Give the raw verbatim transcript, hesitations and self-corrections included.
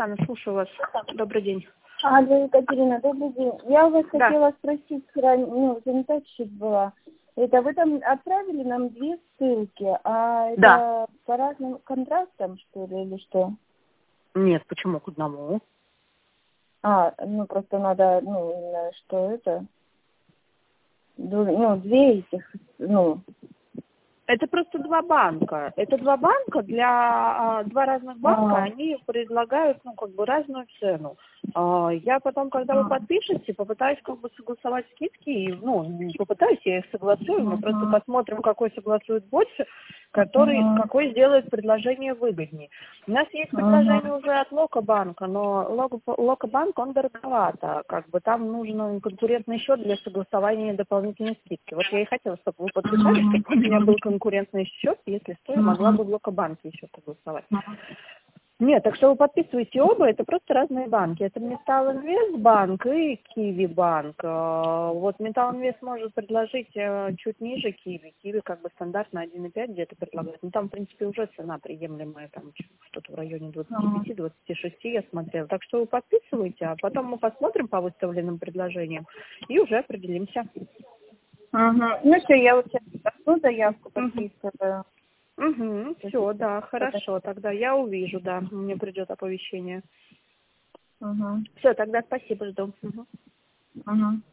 Оксана, слушаю вас. Добрый день. Алло, Екатерина, добрый день. Я у вас Да. хотела спросить, вчера, ну, занята чуть была. Это вы там отправили нам две ссылки, а это Да. по разным контрастам, что ли, или что? Нет, почему к одному? А, ну, просто надо, ну, именно, что это? Ду- Ну, две этих, ну, Это просто два банка. Это два банка для а, два разных банка, а, они предлагают, ну, как бы разную цену. А, я потом, когда вы а, подпишете, попытаюсь как бы согласовать скидки, и, ну, не попытаюсь, я их согласую, мы просто ага, посмотрим, какой согласует больше, который, ага, какой сделает предложение выгоднее. У нас есть предложение ага. уже от Локобанка, но Локо- Локобанк, он дороговато, как бы там нужен конкурентный счет для согласования дополнительной скидки. Вот я и хотела, чтобы вы подписались, чтобы у меня был конкурентный счет, если что, я могла бы в Локобанке еще согласовать. Нет, так что вы подписываете оба, это просто разные банки. Это Металлинвестбанк и Киви-банк. Э, Вот Металлинвест может предложить э, чуть ниже Киви. Киви как бы стандартно один и пять где-то предлагает. Ну там, в принципе, уже цена приемлемая, там что-то в районе двадцати пяти — двадцати шести я смотрела. Так что вы подписываете, а потом мы посмотрим по выставленным предложениям и уже определимся. Ага. Ну что, я вот сейчас одну заявку Угу. подписываю. Угу, все, да, хорошо. Тогда я увижу, да, мне придет оповещение. Ага. Все, тогда спасибо, жду. Мгм. Ага.